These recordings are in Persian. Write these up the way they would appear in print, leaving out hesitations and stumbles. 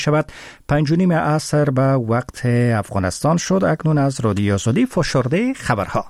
شود 5:30 عصر به وقت افغانستان شد. اکنون از رادیو آزادی فشرده خبرها.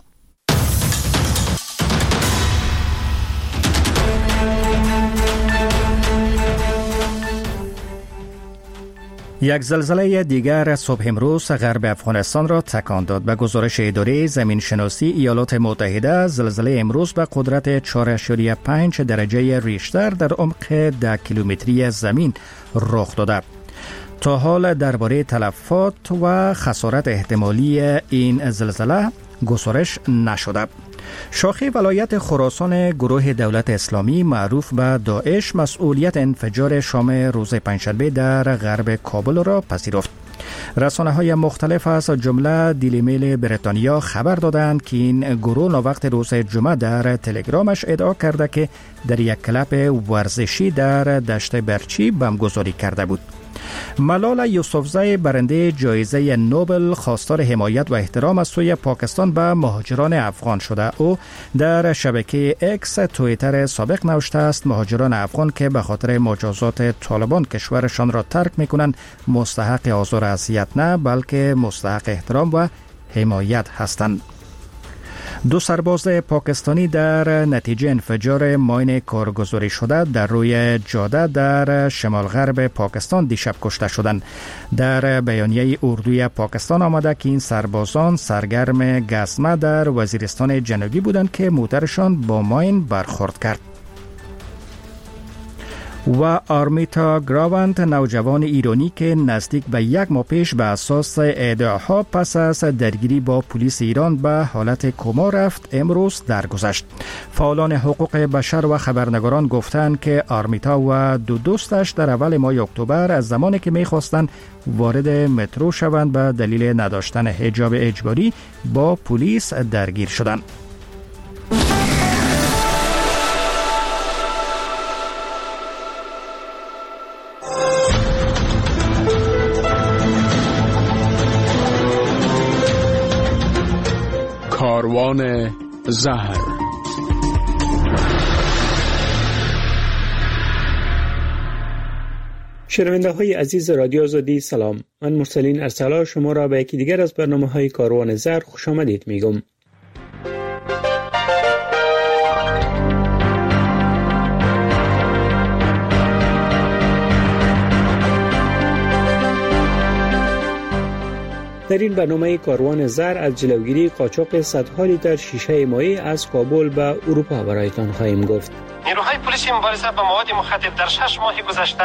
یک زلزله دیگر صبح امروز غرب افغانستان را تکان داد. به گزارش اداره زمین شناسی ایالات متحده، زلزله امروز به قدرت 4.5 درجه ریشتر در عمق 10 کیلومتری زمین رخ داده. تا حال درباره تلفات و خسارت احتمالی این زلزله گزارش نشده. شاخه ولایت خراسان گروه دولت اسلامی معروف به داعش مسئولیت انفجار شام روز پنجشنبه در غرب کابل را پذیرفت. رسانه‌های مختلف از جمله دیلی میل بریتانیا خبر دادند که این گروه وقت روز جمعه در تلگرامش ادعا کرده که در یک کلب ورزشی در دشت برچی بمبگذاری کرده بود. ملال یوسفزی برنده جایزه نوبل خواستار حمایت و احترام از سوی پاکستان به مهاجران افغان شده. او در شبکه اکس توییتر سابق نوشته است مهاجران افغان که به خاطر مجازات طالبان کشورشان را ترک می‌کنند مستحق آزار و اذیت نه بلکه مستحق احترام و حمایت هستند. 2 سرباز پاکستانی در نتیجه انفجار ماین کارگزاری شده در روی جاده در شمال غرب پاکستان دیشب کشته شدند. در بیانیه اردوی پاکستان آمده که این سربازان سرگرم گزمه در وزیرستان جنوبی بودند که موترشان با ماین برخورد کرد. و آرمیتا گراوند، نوجوان ایرانی که نزدیک به 1 ماه پیش به اساس ادعاها پس از درگیری با پلیس ایران به حالت کما رفت، امروز درگذشت. فعالان حقوق بشر و خبرنگاران گفتند که آرمیتا و 2 دوستش در اول ماه اکتبر از زمانی که می‌خواستند وارد مترو شوند به دلیل نداشتن حجاب اجباری با پلیس درگیر شدند. کاروان زهر. شنونده های عزیز رادیو آزادی سلام. من مرسلین ارسلا شما را به یکی دیگر از برنامه های کاروان زهر خوش آمدید میگم. در این برنامه کاروان زر از جلوگیری قاچاق صدها لیتر شیشه مایع از کابل به اروپا برایتان خواهیم گفت. نیروهای پلیسی مبارزه با مواد مخدر در 6 ماه گذشته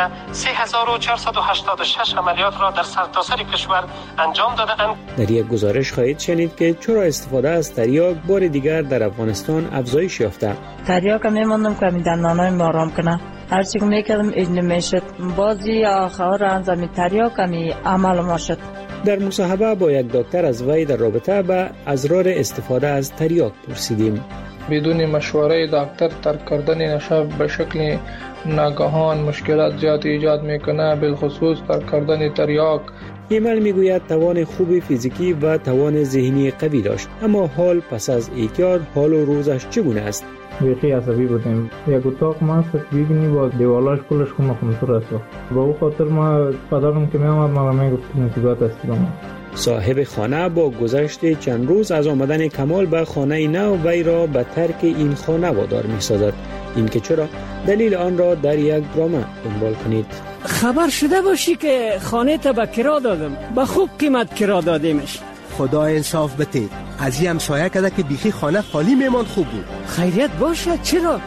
3486 عملیات را در سرتاسر کشور انجام دادند. در یک گزارش خواهید شنید که چرا استفاده از تریاک بار دیگر در افغانستان افزایش یافته. تریاک میموندم که می دندانای ما آرام کنه. هرچی که میکردم اج نمیشد. بازی آخر انجام تریاک می عمل ما شد. در مصاحبه با یک دکتر از وی در رابطه با اسرار استفاده از تریاک پرسیدیم. بدون مشوره دکتر ترک کردن نشه به شکل ناگهان مشکلات زیاد ایجاد میکنه، بالخصوص ترک کردن تریاک. ایمل میگوید توان خوب فیزیکی و توان ذهنی قوی داشت، اما حال پس از اعتیاد حال و روزش چگونه است؟ بیخی عصبی بودیم. یک اتاق ما ببینی با دیوالاش کلش خمخمتر است. با او خاطر ما پدرم که میامد ما میگفت نتیجات است. صاحب خانه با گذشت چند روز از آمدن کمال به خانه نو وی را به ترک این خانه وادار می‌سازد. این که چرا؟ دلیل آن را در یک ڈرامه دنبال کنید. خبر شده باشی که خانه تا به کرا دادم، به خوب قیمت کرا دادیمش. خدا انصاف بده. از این همسایه کده که بیخی خانه خالی میمان خوب بود. خیریت باشد چرا؟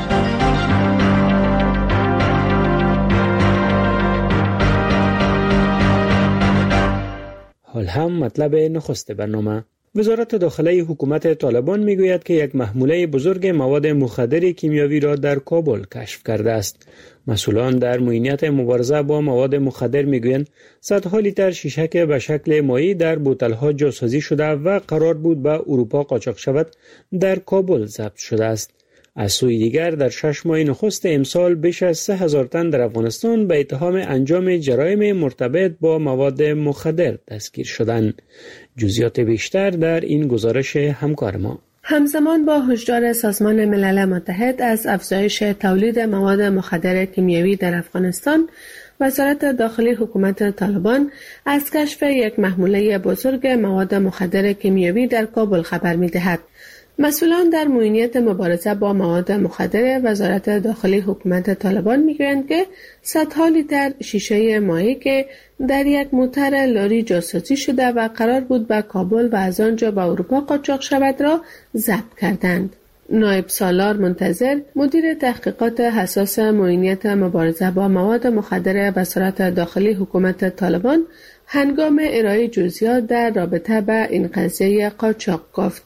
حال هم مطلب نخست برنامه. وزارت داخله حکومت طالبان میگوید که یک محموله بزرگ مواد مخدر کیمیاوی را در کابل کشف کرده است. مسئولان در معینیت مبارزه با مواد مخدر میگویند صدها لیتر شیشک به شکل مایع در بوتل‌ها جاسازی شده و قرار بود به اروپا قاچاق شود در کابل ضبط شده است. از سوی دیگر در 6 ماه نخست امسال بیش از 3000 تن در افغانستان به اتهام انجام جرایم مرتبط با مواد مخدر دستگیر شدند. جزئیات بیشتر در این گزارش همکار ما. همزمان با هشدار سازمان ملل متحد از افزایش تولید مواد مخدر کیمیاوی در افغانستان، وزارت داخلی حکومت طالبان از کشف یک محموله بزرگ مواد مخدر کیمیایی در کابل خبر می‌دهد. مسئولان در معینیت مبارزه با مواد مخدر وزارت داخلی حکومت طالبان میگویند که صدها لیتر شیشه مایع که در یک موتر لاری جاسازی شده و قرار بود به کابل و از آنجا به اروپا قاچاق شود را ضبط کردند. نایب سالار منتظر مدیر تحقیقات حساس معینیت مبارزه با مواد مخدر وزارت داخلی حکومت طالبان هنگام ارائه جزئیات در رابطه با این قضیه قاچاق گفت: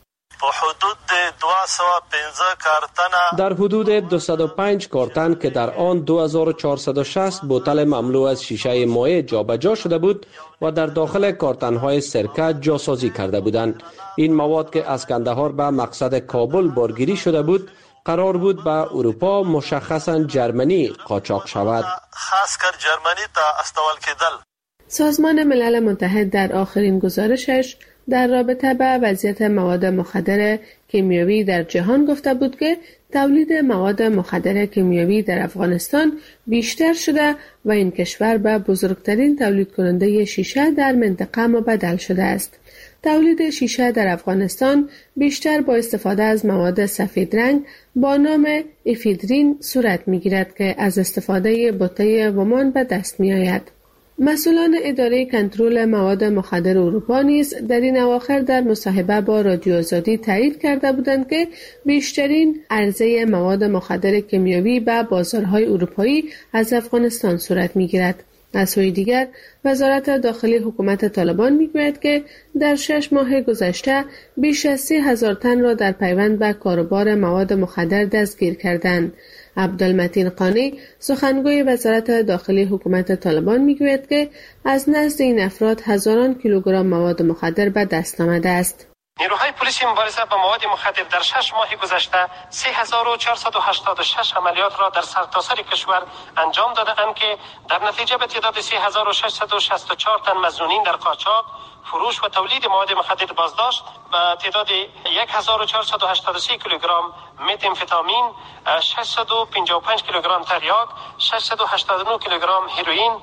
در حدود 205 کارتن که در آن 2460 بوتل مملو از شیشه مایع جابجا شده بود و در داخل کارتن‌های سرکه جاسازی کرده بودند. این مواد که از کندهار به مقصد کابل بارگیری شده بود قرار بود به اروپا مشخصاً جرمنی قاچاق شود. سازمان ملل متحد در آخرین گزارشش در رابطه با وضعیت مواد مخدر کیمیایی در جهان گفته بود که تولید مواد مخدر کیمیایی در افغانستان بیشتر شده و این کشور به بزرگترین تولید کننده شیشه در منطقه مبدل شده است. تولید شیشه در افغانستان بیشتر با استفاده از مواد سفید رنگ با نام افیدرین صورت می‌گیرد که از استفاده بوته ومان به دست می‌آید. مسئولان اداره کنترل مواد مخدر اروپا نیز در این اواخر در مصاحبه با رادیو آزادی تایید کرده بودند که بیشترین عرضه مواد مخدر کیمیایی به بازارهای اروپایی از افغانستان صورت می‌گیرد. از سوی دیگر وزارت داخلی حکومت طالبان میگوید که در 6 ماه گذشته بیش از 30,000 تن را در پیوند به کاروبار مواد مخدر دستگیر کردند. عبدالمتین قانی سخنگوی وزارت داخلی حکومت طالبان میگوید که از نزد این افراد هزاران کیلوگرم مواد مخدر به دست آمده است. نیروهای پلیس مبارزه با مواد مخدر در 6 ماه گذشته 3486 عملیات را در سرتاسر کشور انجام داده‌اند که در نتیجه به تعداد 3664 تن مظنونین در قاچاق، فروش و تولید مواد مخدر بازداشت و تعداد 1483 کیلوگرم متامفتامین، 655 کیلوگرم تریاک، 689 کیلوگرم هروئین،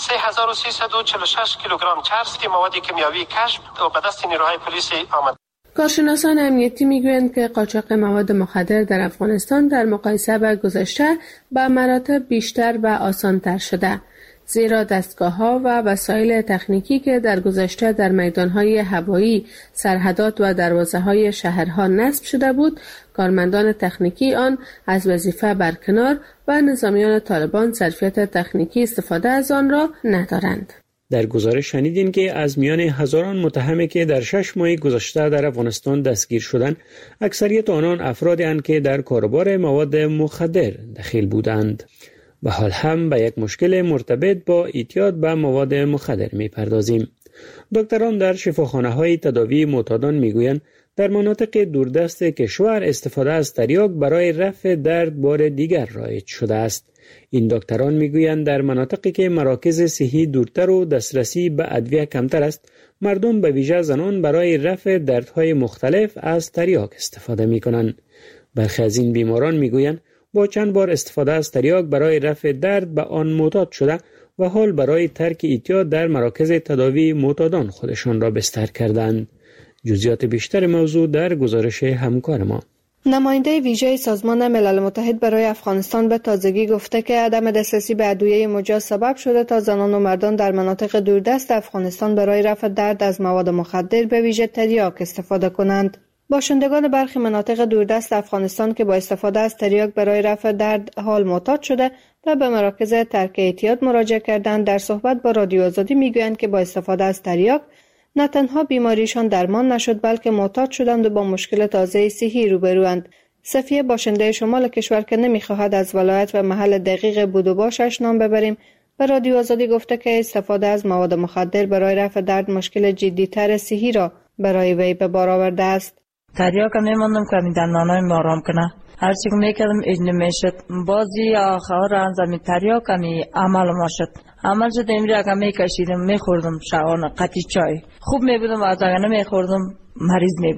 3346 کیلوگرم چرس مواد کیمیایی کشف و به دست نیروهای پلیس آمد. کارشناسان امنیتی میگویند که قاچاق مواد مخدر در افغانستان در مقایسه با گذشته به مراتب بیشتر و آسان‌تر شده، زیرا دستگاه‌ها و وسایل تکنیکی که در گذشته در میدان‌های هوایی، سرحدات و دروازه‌های شهرها نصب شده بود، کارمندان تکنیکی آن از وظیفه برکنار و نظامیان طالبان ظرفیت تکنیکی استفاده از آن را ندارند. در گزارش شنیدین که از میان هزاران متهمی که در 6 ماه گذشته در افغانستان دستگیر شدند، اکثریت آنان افرادی اند که در کاروبار مواد مخدر دخیل بودند. و حال هم به یک مشکل مرتبط با اعتیاد به مواد مخدر می‌پردازیم. دکتران در شفاخانه‌های تداوی معتادان می‌گویند در مناطق دوردست کشور استفاده از تریاک برای رفع درد بار دیگر رایج شده است. این دکتران میگویند در مناطقی که مراکز صحی دورتر و دسترسی به ادویه کمتر است، مردم به ویژه زنان برای رفع دردهای مختلف از تریاک استفاده می‌کنند. برخی از این بیماران میگویند با چند بار استفاده از تریاک برای رفع درد به آن معتاد شده و حال برای ترک اعتیاد در مراکز تداوی معتادان خودشان را بستر کردند. جزئیات بیشتر موضوع در گزارش همکار ما. نماینده ویژه سازمان ملل متحد برای افغانستان به تازگی گفته که عدم دسترسی به ادویه مجاز سبب شده تا زنان و مردان در مناطق دوردست افغانستان برای رفع درد از مواد مخدر به ویژه تریاک استفاده کنند. باشندگان برخی مناطق دوردست افغانستان که با استفاده از تریاک برای رفع درد حال معتاد شده و به مراکز ترک اعتیاد مراجعه کردند، در صحبت با رادیو آزادی میگویند که با استفاده از تریاک نه تنها بیماریشان درمان نشد بلکه معتاد شدند و با مشکل تازه صحی روبروند. صفیه باشنده شمال کشور که نمیخواهد از ولایت و محل دقیق بود و باشش نام ببریم، به رادیو آزادی گفته که استفاده از مواد مخدر برای رفع درد مشکل جدی‌تر صحی را برای وی به بار آورده است. تریاک میموندم که دندانایم آرام کنه. هرچی که میکردم اجنه میشد. بازی آخر انجام تریاک عمل ما شد. عمل شد امری اگه میکشیدم میخوردم شبانه قطی چای. خوب میبودم و از اگه نمیخوردم مریض میبودم.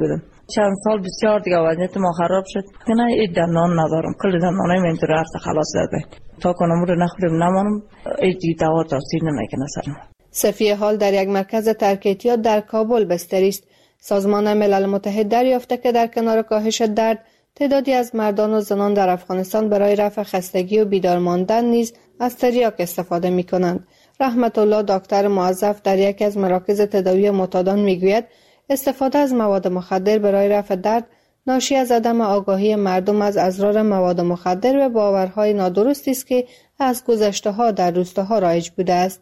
چند سال بسیار دیگه وضعیت ما خراب شد که نه این دندان ندارم، کل دندانای من اینطور رفت خلاص داده تا کنم رو نخوریم نمانم این دوا تاثیر نمیکنه سرم. صفیه حال در یک مرکز ترک اعتیاد در کابل بستری است. سازمان ملل متحد دریافته که در کنار کاهش درد تعدادی از مردان و زنان در افغانستان برای رفع خستگی و بیدار ماندن نیز از تریاک استفاده می کنند. رحمت الله دکتر موظف در یکی از مراکز تداوی معتادان می گوید استفاده از مواد مخدر برای رفع درد ناشی از عدم آگاهی مردم از اضرار مواد مخدر و باورهای نادرستی است که از گذشته‌ها در روستاها رایج بوده است.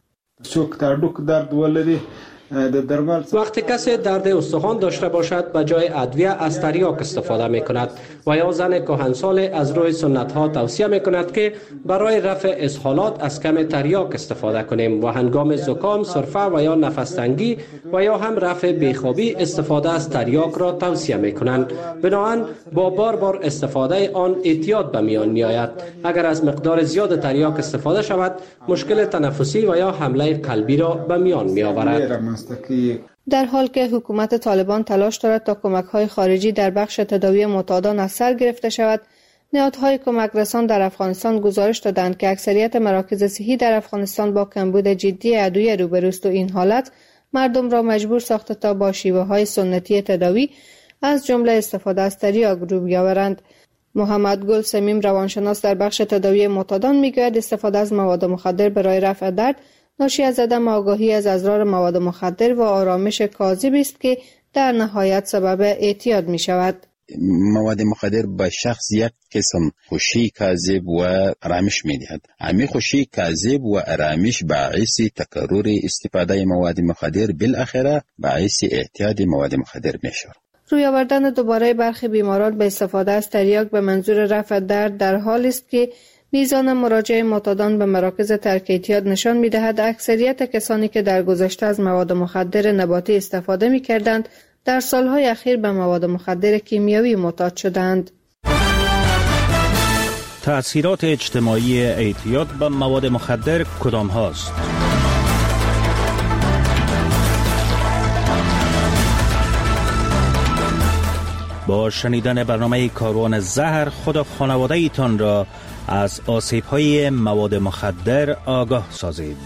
وقتی کسی درد استخوان داشته باشد به جای ادویه از تریاک استفاده می کند و یا زن کهنسال از روی سنت ها توصیه می کند که برای رفع اسهالات از کم تریاک استفاده کنیم و هنگام زکام، سرفه و یا نفس تنگی و یا هم رفع بیخوابی استفاده از تریاک را توصیه می کنند. بنابراین با بار استفاده آن اعتیاد به میان می آید. اگر از مقدار زیاد تریاک استفاده شود مشکل تنفسی و یا حمله قلبی را به میان می آورد. در حال که حکومت طالبان تلاش دارد تا کمک‌های خارجی در بخش تداوی معتادان از سر گرفته شود، نهادهای کمک رسان در افغانستان گزارش دادند که اکثریت مراکز صحی در افغانستان با کمبود جدی ادویه روبروست و این حالت مردم را مجبور ساخته تا با شیوه‌های سنتی تداوی از جمله استفاده از تریاک رو بیاورند. محمد گل سمیم روانشناس در بخش تداوی معتادان میگوید استفاده از مواد مخدر برای رفع درد ناشی از عدم آگاهی از اضرار مواد مخدر و آرامش کاذب است که در نهایت سبب اعتیاد می شود. مواد مخدر به شخص یک قسم خوشی کاذب و آرامش می دهد. همین خوشی کاذب و آرامش باعث تکرار استفاده مواد مخدر بالاخره باعث اعتیاد مواد مخدر می شود. روی آوردن دوباره برخی بیماران به استفاده از تریاک به منظور رفع درد در حال است که میزان مراجعه معتادان به مراکز ترک اعتیاد نشان می‌دهد اکثریت کسانی که در گذشته از مواد مخدر نباتی استفاده می‌کردند در سالهای اخیر به مواد مخدر کیمیایی معتاد شدند. تأثیرات اجتماعی اعتیاد به مواد مخدر کدام هاست؟ با شنیدن برنامه کاروان زهر خود و خانواده ایتان را از آسیب‌های مواد مخدر آگاه سازید.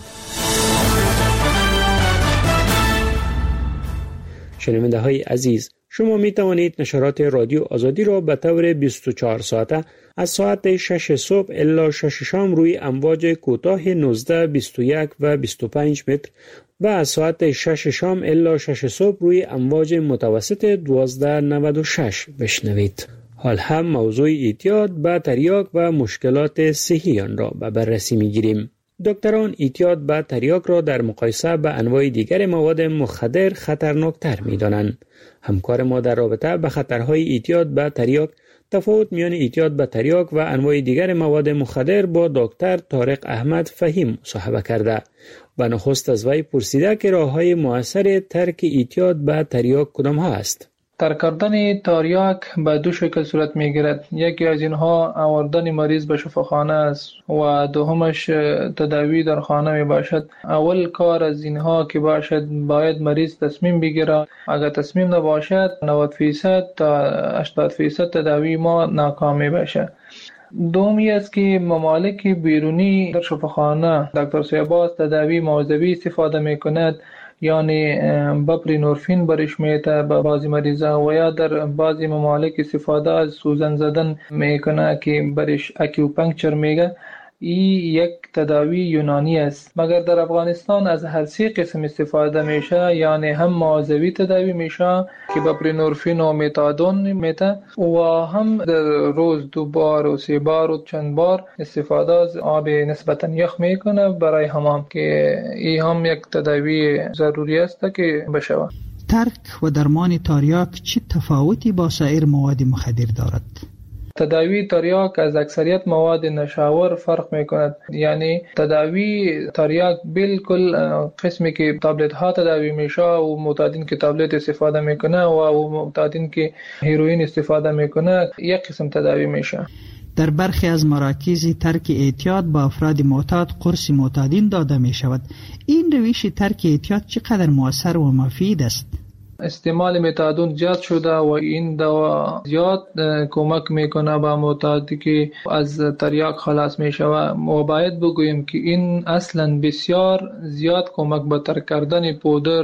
شنونده های عزیز، شما می توانید نشرات رادیو آزادی را به طور 24 ساعته از ساعت 6 صبح الی 6 شام روی امواج کوتاه 19، 21 و 25 متر و از ساعت 6 شام الی 6 صبح روی امواج متوسط 1296 بشنوید. حال هم موضوع اعتیاد به تریاک و مشکلات صحی آن را به بررسی می‌گیریم. دکتران اعتیاد به تریاک را در مقایسه با انواع دیگر مواد مخدر خطرناکتر می‌دانند. همکار ما در رابطه با خطرهای اعتیاد به تریاک، تفاوت میان اعتیاد به تریاک و انواع دیگر مواد مخدر با دکتر طارق احمد فهیم مصاحبه کرده و نخست از وی پرسیده که راه‌های مؤثر ترک اعتیاد به تریاک کدام ها است. ترک کردن تریاک به دو شکل صورت میگیرد. یکی از اینها آوردن مریض به شفاخانه است و دومش تداوی در خانه می باشد. اول کار از اینها که باشد باید مریض تصمیم بگیره. اگر تصمیم نباشد 90% تا 80% تداوی ما ناکام می باشد. دومی است که ممالک بیرونی در شفاخانه دکتر سیباز تداوی موضوعی استفاده می کند، یعنی بپرینورفین برش میته به بعضی مریضا و یا در بعضی ممالک استفاده از سوزن زدن میکنه که برش اکیوپنکچر میگه. این یک تداوی یونانی است، مگر در افغانستان از هر سه قسم استفاده میشه، یعنی هم موضوعی تداوی میشه که بپرینورفین و میتادون میته و هم در روز 2 بار و 3 بار و چند بار استفاده از آب نسبتا یخ میکنه برای حمام، که این هم یک تداوی ضروری است که بشه. ترک و درمان تریاک چه تفاوتی با سایر مواد مخدر دارد؟ تداوی تریاک از اکثریت مواد نشاور فرق میکند. یعنی تداوی تریاک بالکل قسمی که تابلت ها تداوی میشه و معتادین که تابلت استفاده میکنه و معتادین که هیروئین استفاده میکنه یک قسم تداوی میشه. در برخی از مراکز ترک اعتیاد با افراد معتاد قرص معتادین داده می شود. این روش ترک اعتیاد چقدر مؤثر و مفید است؟ استعمال متادون زیاد شده و این دوا زیاد کمک میکنه به معتادی که از تریاک خلاص میشه و باید بگوییم که این اصلا بسیار زیاد کمک به ترک کردن پودر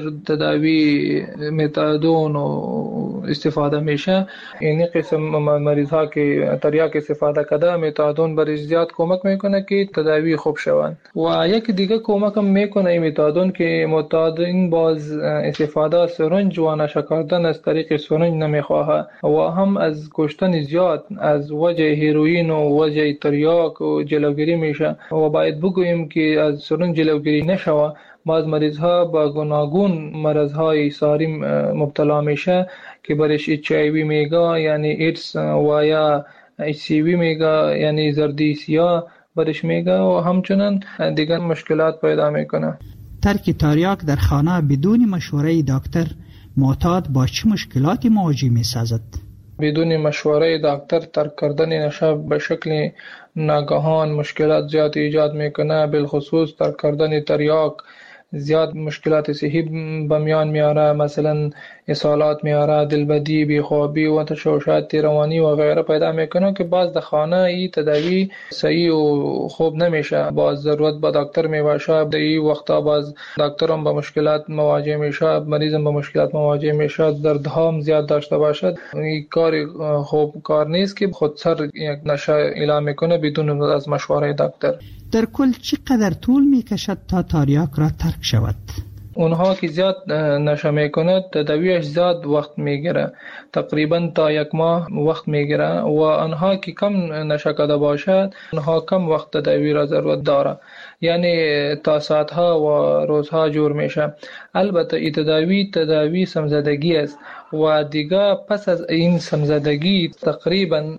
تداوی متادون و استفاده میشه. این قسم مریض ها که تریاک استفاده کرده متادون برای زیاد کمک میکنه که تداوی خوب شوند. و یک دیگه کمک هم میکنه این متادون که معتادین باز استفاده سرنج و نشه کردن از طریق سرنج نمیخواه و هم از کشتن زیاد از وجه هیروئین و وجه تریاک و جلوگیری میشه و باید بگوییم که از سرنج جلوگیری نشوه. بعض مریض ها با گوناگون مرض های ساری مبتلا میشه که برش HIV میگه یعنی ایدز و یا HCV میگه یعنی زردی سیاه برش میگه و همچنان دیگر مشکلات پیدا میکنه. ترک تریاک در خانه بدون مشوره دکتر معتاد با چه مشکلاتی مواجه میسازد؟ بدون مشوره دکتر ترک کردن نشه به شکل ناگهان مشکلات زیاد ایجاد میکنه. بالخصوص ترک کردن تریاک زیاد مشکلات صحی به میان میاره، مثلا اسهالات میاره، دلبدی، بیخوابی و تشوشات روانی و غیره پیدا میکنه که باز در خانه ای تداوی صحیح و خوب نمیشه. باز ضرورت به دکتر میباشه. در این وقتا باز دکترم با مشکلات مواجه میشه، مریضم با مشکلات مواجه میشه، دردها هم زیاد داشته باشد. این کار خوب کار نیست که خود سر یک نشه اعلام میکنه بدون از مشوره دکتر. در کل چقدر طول میکشد تا تریاک را ترک شود؟ اونها که زیاد نشه میکنه تداویش زیاد وقت میگیره، تقریبا تا 1 ماه وقت میگیره و آنها که کم نشه کرده باشد اونها کم وقت تداوی را ضرورت داره، یعنی تا ساعتها و روزها جور میشه. البته این تداوی سمزدگی است و دیگه پس از این سمزدگی تقریبا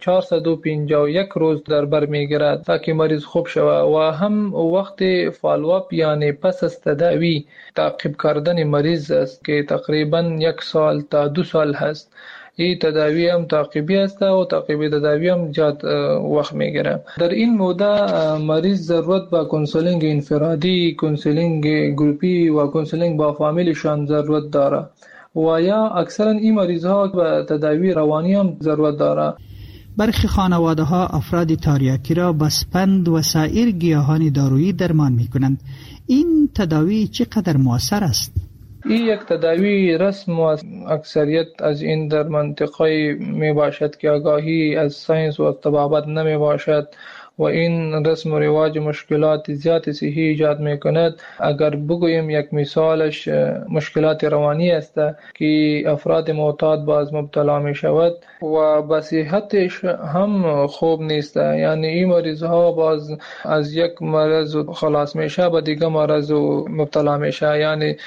451 روز در بر میگیرد تا که مریض خوب شود و هم وقت فالوآپ یعنی پس از تداوی تعقیب کردن مریض است که تقریبا 1 سال تا 2 سال هست. این تداوی هم تعقیبی است و تعقیبی تداوی هم زیاد وقت میگیره. در این مدت مریض ضرورت به کانسلینگ انفرادی، کانسلینگ گروپی و کانسلینگ با فامیلشان ضرورت داره و یا اکثرا این مریض ها به تداوی روانی هم ضرورت داره. برخی خانواده ها افراد تریاکی را با سپند و سایر گیاهان دارویی درمان می کنند. این تداوی چقدر مؤثر است؟ این یک تداوی رسم و اکثریت از این در منطقه می باشد که آگاهی از ساینس و طبابت نمی باشد و این رسم و رواج مشکلات زیاد صحی ایجاد می کند. اگر بگویم یک مثالش مشکلات روانی است که افراد معتاد باز مبتلا می شود و به صحتش هم خوب نیست، یعنی این مریض ها باز از یک مرض خلاص میشه به دیگه مرض مبتلا میشه، یعنی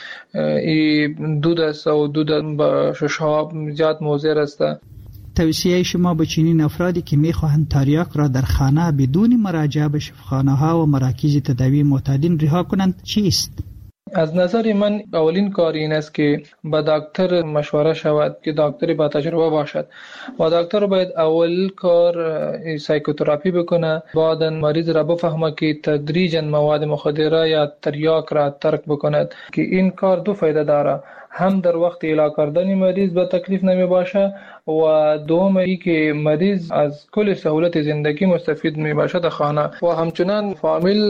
این دود است و دود به ششها زیاد مضر است. توصیه شما به چنین افرادی که میخواهند تریاک را در خانه بدون مراجعه به شفاخانه ها و مراکز تداوی معتادین رها کنند چیست؟ از نظر من اولین کار این است که با دکتر مشوره شود که دکتری با تجربه باشد و دکتر باید اول کار سایکوتراپی بکنه، بعدا مریض را بفهمه که تدریجا مواد مخدره یا تریاک را ترک بکند که این کار 2 فایده داره. هم در وقت علاج کردن مریض به تکلیف نمی باشه و دوم ای که مریض از کل سهولت زندگی مستفید می باشد خانه و همچنان فامیل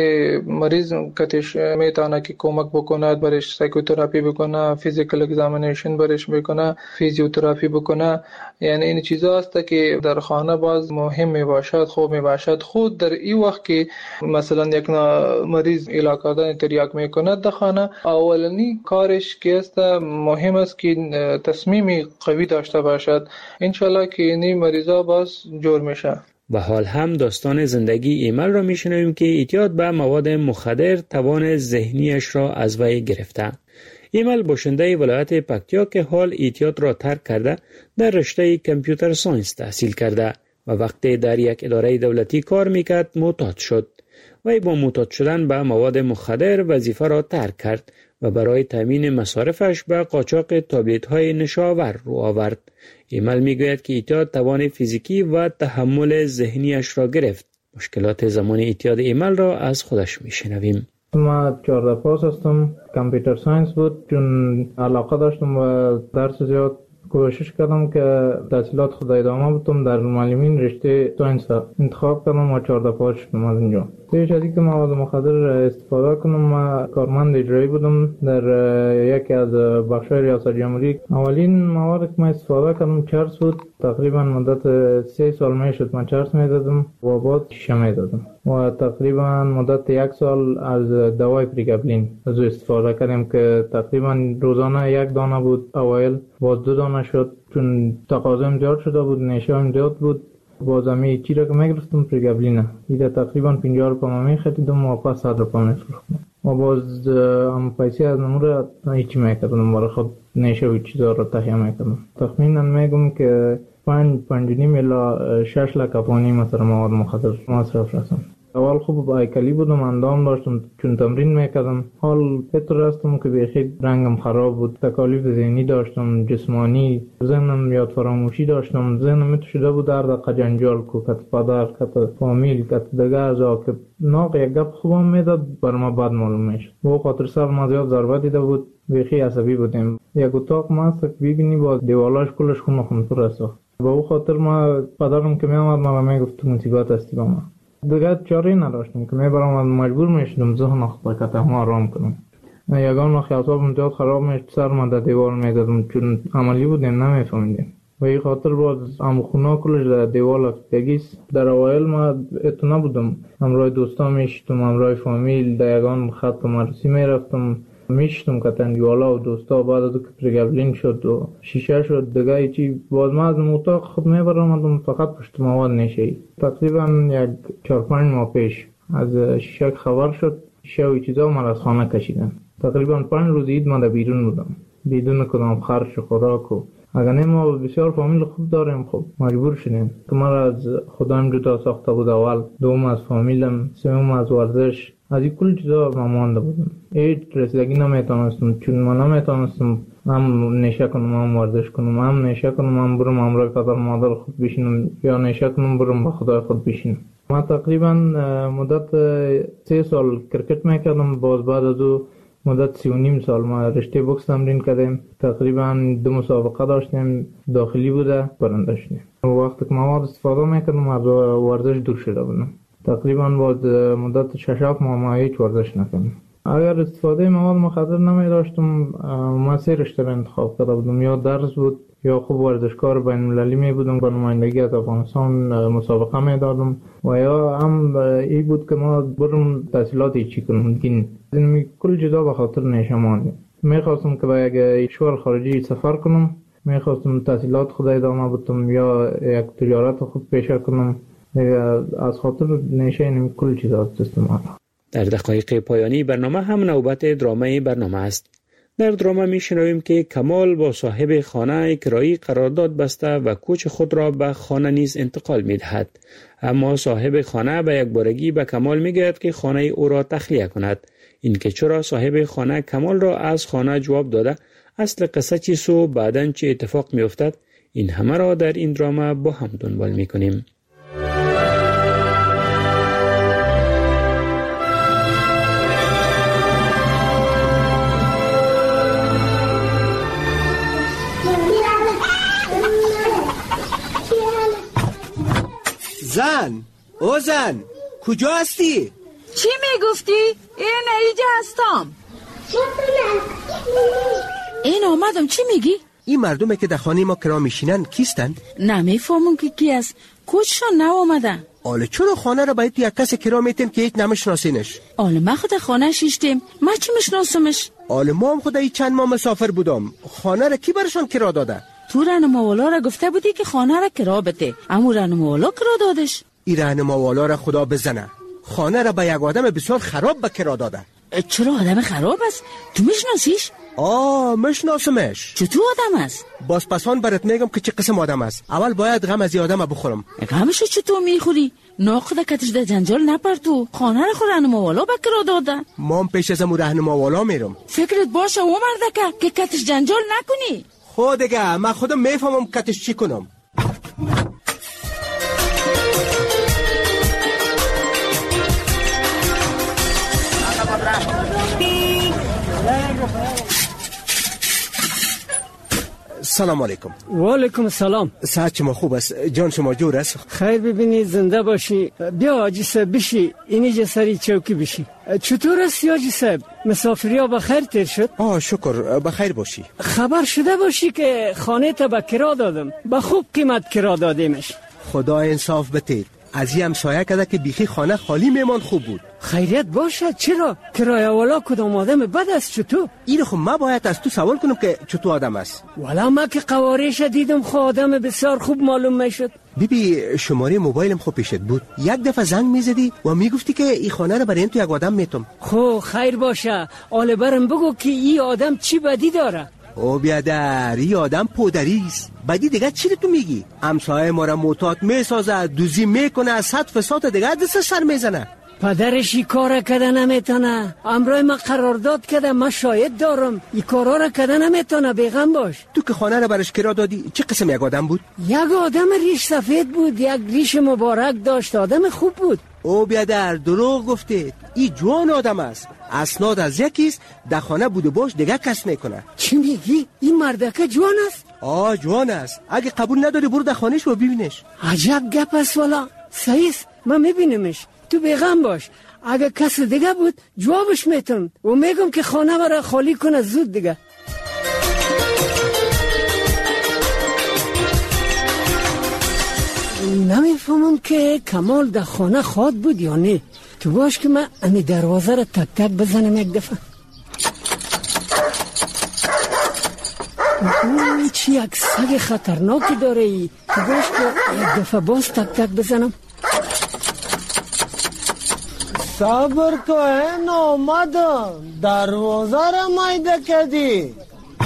مریض کتش میتونه که کمک بکنه، برش سایکوتراپی بکنه، فیزیکال اگزامینیشن برش بکنه، فیزیوتراپی بکنه. یعنی این چیزا است که در خانه باز مهم می باشد، خوب می باشد. خود در این وقت که مثلا یک مریض علاج کردن تریاک میکنه در خانه، اولنی کارش که است مهم است که تصمیم قوی داشته باشد. انشالله که این مریضا باز جور میشه. به حال هم داستان زندگی ایمل را میشنویم که اعتیاد به مواد مخدر توان ذهنیش را از وی گرفته. ایمل باشنده ولایت پکتیا که حال اعتیاد را ترک کرده در رشته کامپیوتر ساینس تحصیل کرده و وقتی در یک اداره دولتی کار میکرد معتاد شد. وی با معتاد شدن به مواد مخدر وظیفه را ترک کرد و برای تامین مصارفش به قاچاق تابلت های نشاور رو آورد. ایمل میگوید که اعتیاد توان فیزیکی و تحمل ذهنیش را گرفت. مشکلات زمان اعتیاد ایمل را از خودش میشنویم. ما 14 پاس هستم. کامپیوتر ساینس بود چون علاقه داشتم و درس زیاد کوشش کردم که تحصیلات خود ادامه بدم. در معلمین رشته ساینس انتخاب کردم و 14 پاس شدم از اینجا. پیش از اینکه مواد مخدر استفاده کنم ما کارمند اجرایی بودم در یکی از بخش‌های ریاست جمهوری. اولین مواد که ما استفاده کردم چرس بود. تقریبا مدت 3 سال میشد من چرس میدادم و بعد شیشه میدادم و تقریبا مدت 1 سال از دوای پریگابلین از استفاده کردم که تقریبا روزانه 1 دانه بود. اوایل باز 2 دانه شد چون تقاضا زیاد شده بود، نشه هم زیاد بود. باز همی چی را که میگرفتم پریگابلین ایده تقریبا 50 روپا میخریدم و پس 100 روپا میفروختم و باز هم پیسی از نمور هیچی میکردم برای خود نشه و چیزا را تهیه میکردم. تخمینا میگم که 5.5 الی 6 لک افغانی مثلا مواد مخدر مصرف رسم. اول خوب با هیکلی بودم، اندام داشتم چون تمرین میکردم. حال پتر هستم که بیخی رنگم خراب بود، تکالیف ذهنی داشتم، جسمانی، ذهنم یاد فراموشی داشتم. ذهنم میتو شده بود در دقیقه جنجال کو کت پدر کت فامیل کت دیگه ازا که ناق یک گپ خوبم میداد بر ما بد معلوم میشد. با خاطر سر ما زیاد ضربه دیده بود، بیخی عصبی بودیم. یک اتاق ما است که ببینی با دیوالاش کلش خون پر است. با او خاطر ما پدرم که میامد ما میگفت مصیبت هستی با ما. دیگه چاره نداشتم که میبرم مجبور میشدم ذهن خود کتم آرام کنم. یگان وقت اعصابم زیاد خراب میشد سر من در دیوار میدادم چون عملی بودیم نمیفهمیدیم. و این خاطر باز خونه کلش در دیوار افتگیست. در اوایل ما اتو نبودم، همراه دوستا میشتم، همراه فامیل در یگان خط مرسی میرفتم میشتم کتن دیوالا و دوستا. بعد از که پریگابلین شد و شیشه شد دیگه چی باز ما از اتاق خود میبرم فقط پشت مواد نشه. تقریبا 4-5 ماه پیش از شیشه خبر شد، شیشه و چیزا ما از خانه کشیدن. تقریبا 5 روز عید ما در بیرون بودم بدون کدام خرج و خوراک و اگر نه ما بسیار فامیل خوب داریم خب مجبور شدیم که ما را از خودم جدا ساخته بود. اول دوم از فامیلم، سوم از ورزش، از این کل چیزا مانده بودم. هیچ رسیدگی نمیتونستم چون من نمیتونستم هم نشه کنم هم ورزش کنم، هم نشه کنم هم برم همراه پدر مادر خود بشینم یا نشه کنم برم با خدای خود بشینم. ما تقریبا مدت 3 سال کرکت میکردم. باز بعد از او مدت 3.5 سال ما رشته بوکس تمرین کردیم. تقریبا 2 مسابقه داشتیم، داخلی بوده برنده شدیم. وقتی که مواد استفاده میکردم از ورزش دور شده بودم. تقریبا بعد مدت 6-7 ماه ما هیچ ورزش نکردم. اگر استفاده مواد مخدر نمی داشتم ما 3 رشته انتخاب کرده بودم. یا درس بود یا خوب ورزشکار بین المللی می بودم، با نمایندگی از افغانستان مسابقه می دادم و یا هم ای بود که ما برم تحصیلاتی چی کنم دین. این کل جدا به خاطر نشه ماندیم. می خواستم که با یک کشور خارجی سفر کنم، می خواستم تحصیلات خود ادامه بدم یا یک تجارت خود پیشه کنم. از خاطر نشه این کل چیزا استعمال. در دقایق پایانی برنامه هم نوبت درامه برنامه است. در درامه میشنویم که کمال با صاحب خانه کرایی قرارداد بسته و کوچ خود را به خانه نیز انتقال میدهد. اما صاحب خانه به یک بارگی به کمال میگوید که خانه او را تخلیه کند. این که چرا صاحب خانه کمال را از خانه جواب داده، اصل قصه چیست و بعداً چه اتفاق میافتد، این همه را در این درامه با هم دنبال میکنیم. زن، او زن، کجا هستی؟ چی میگفتی؟ این ایجا هستم. این آمدم، چی میگی؟ این مردمه که در خانه ما کرا میشینن کیستن؟ نمیفهمم که کی است. کوچشان نو آمدن. آله چرا خانه را باید یک کس کرا میتیم که هیچ نمیشناسینش؟ آله ما خود خانه شیشتیم، ما چی میشناسمش؟ آله ما هم خود چند ماه مسافر بودم. خانه را کی برشان کرا داده؟ تو رهنماوالا را گفته بودی که خانه را کرا بده، اما رهنماوالا کرا دادش. این رهنماوالا را خدا بزنه، خانه را به یک آدم بسیار خراب به کرا داده. چرا آدم خراب است؟ تو میشناسیش؟ میشناسمش. چطور آدم است؟ باز پسان برات میگم که چه قسم آدم است. اول باید غم از این آدم بخورم. غمشو چطور میخوری؟ ناخدا کتش در جنجال نپرتو، خانه را خود رهنماوالا به کرا داده. ما هم پیش از امو رهنماوالا میرم. فکرت باشه او مردکه که کتش جنجال نکنی. خود دیگه من خودم میفهمم کتش چی کنم. سلام علیکم. و علیکم السلام. صحت شما خوب است؟ جان شما جور است؟ خیر ببینی زنده باشی. بیا حاجی صاحب بشی اینجا سری چوکی بشی. چطور است حاجی صاحب؟ مسافری ها بخیر تیر شد؟ شکر بخیر باشی. خبر شده باشی که خانه تا به کرا دادم، به خوب قیمت کرا دادیمش. خدا انصاف بتید. از یه همسایه کده که بیخی خانه خالی میمان خوب بود. خیریت باشد. چرا؟ کرایه والا کدام آدم بد است چطور؟ این خب ما باید از تو سوال کنم که چطور آدم است. والا ما که قوارش دیدم خود آدم بسیار خوب معلوم میشد. بیبی شماره موبایلم خوب پیشت بود. یک دفعه زنگ میزدی و میگفتی که این خانه رو برای این تو یک آدم میتم. خب خیر باشه. آله برم بگو که این آدم چی بدی داره. او بیادر این آدم پودریست. بدی دیگه چی تو میگی؟ همسایه ما را معتاد میسازه، دوزی میکنه، از 100 فساد دیگه دست سر میزنه. پدرش کار کده نمیتونه. امروز ما قرارداد کده، ما شاهد دارم. این کارا را کده نمیتونه. بیغم باش. تو که خانه را برش کرا دادی چه قسم یک آدم بود؟ یک آدم ریش سفید بود، یک ریش مبارک داشت، آدم خوب بود. او بیادر دروغ گفته. این جوان آدم است. اسناد از یکیست، در خانه بوده باش دیگه کس نکنه. چی میگی؟ این مردکه جوان است؟ جوان است. اگه قبول نداری برو در خانهش و ببینش. عجب گپ است والا. صحیح است، من میبینمش. تو بیغم باش. اگه کس دیگه بود جوابش میتم و میگم که خانه مرا خالی کنه زود دیگه. نمیفهمم که کمال در خانه خواد بود یا نه. تو باش که من امی دروازه را تک تک بزنم یک دفعه. چی یک سگ خطرناکی داره ای. تو باش که یک دفعه باز تک تک بزنم. صبر کن آمدم. دروازه را مایده کردی.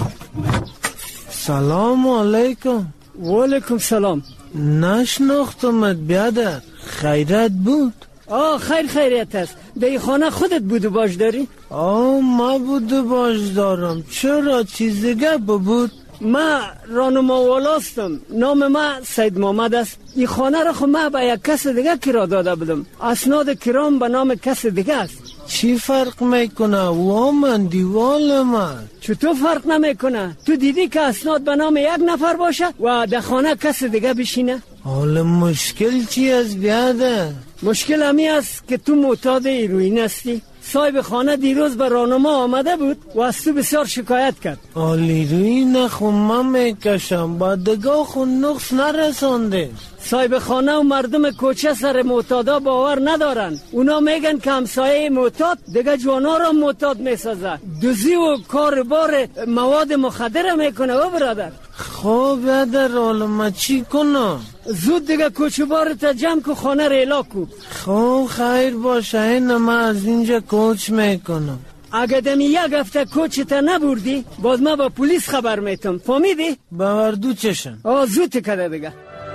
سلام علیکم. و علیکم سلام. نشناختمت بیادر. خیرت بود؟ خیریت است. در خانه خودت بود و باش داری؟ ما بود و باش دارم. چرا چیز دیگه بود؟ ما رانما والاستم. نام ما سید محمد است. این خانه را خود ما به یک کس دیگه کرا داده بودم. اسناد کرام به نام کس دیگه است. چی فرق میکنه؟ و من دیوال من. چطور فرق نمیکنه؟ تو دیدی که اسناد به نام یک نفر باشه و در خانه کس دیگه بشینه؟ حالا مشکل چی است بیاده؟ مشکل همی است که تو معتاد هیروئین هستی. صاحب خانه دیروز به راهنما آمده بود و از تو بسیار شکایت کرد. هیروئین خون من میکشم، با دگاه خون نقص نرسانده. صاحب خانه و مردم کوچه سر معتادا باور ندارن. اونا میگن که همسایه معتاد دیگه جوانا را معتاد میسازه. دوزی و کار بار مواد مخدر میکنه و برادر. خب بیادر حالا ما چی کنم؟ زود دیگه کوچه بارتا جمع که خانه ریلا کو. خب خیر باشه. این ما از اینجا کوچ میکنم. اگه دمی یک هفته کوچتا نبردی باز ما با پلیس خبر میتم. فهمیدی؟ باوردو چشم. زود کده دیگه.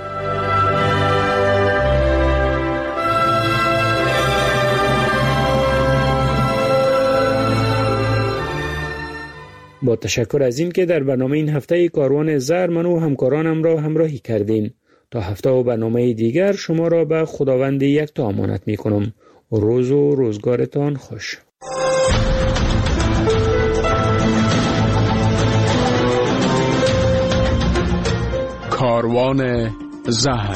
با تشکر از این که در برنامه این هفته کاروان زهر من و همکارانم را همراهی کردین. تا هفته و برنامه دیگر شما را به خداوند یکتا امانت می کنم. روز و روزگارتان خوش. کاروان زهر.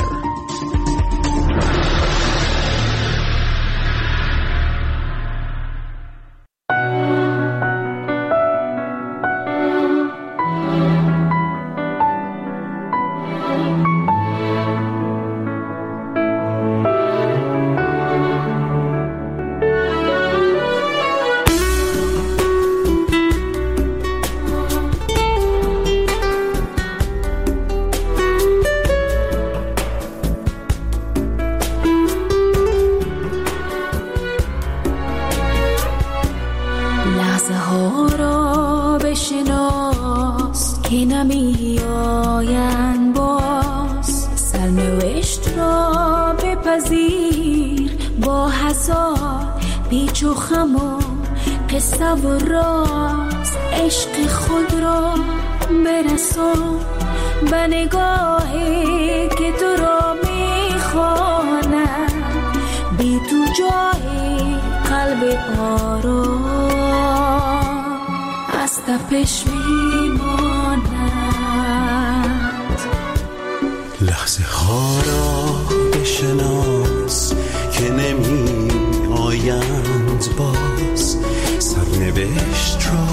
تپش میماند. لحظه ها را بشناس که نمی آیند با